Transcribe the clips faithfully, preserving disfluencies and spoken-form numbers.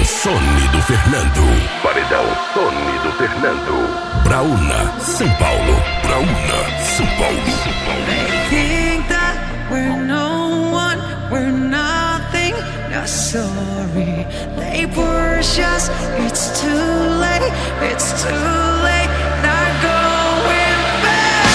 Sônido Fernando. Paredão Sônido Fernando. Brauna, São Paulo. Brauna, São Paulo. They think that we're no one, we're nothing, not sorry. They push us, it's too late, it's too late, not going back.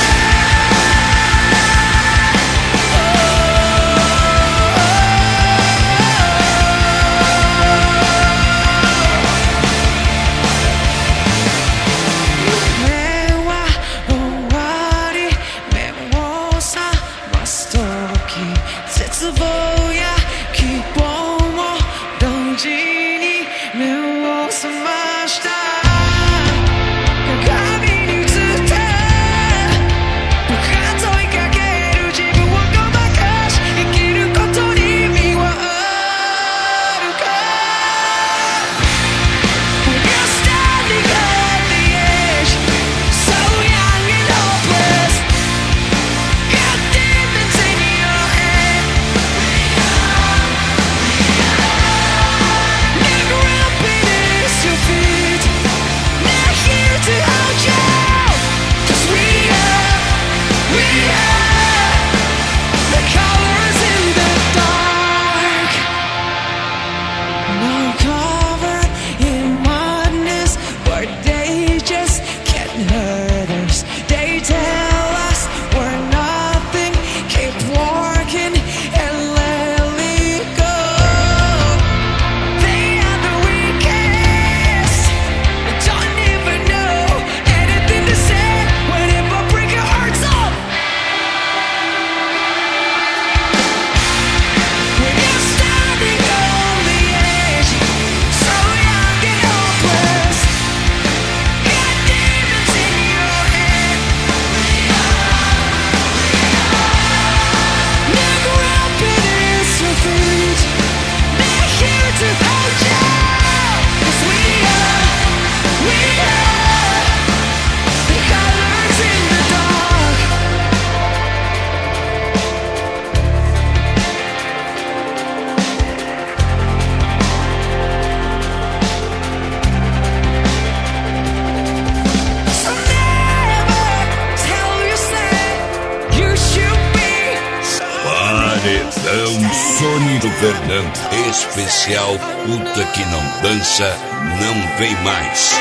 Sônido Fernando, especial puta que não dança, não vem mais.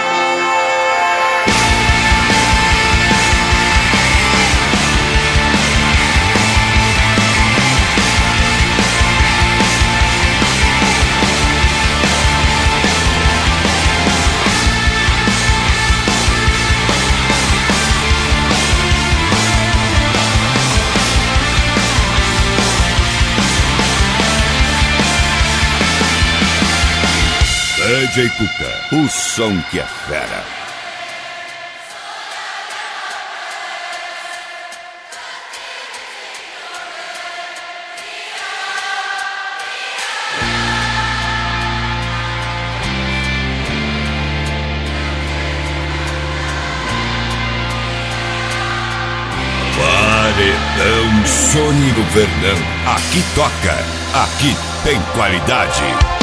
D J Cuca, o som que é fera. Paredão Sônido Fernando. Aqui toca, aqui tem qualidade.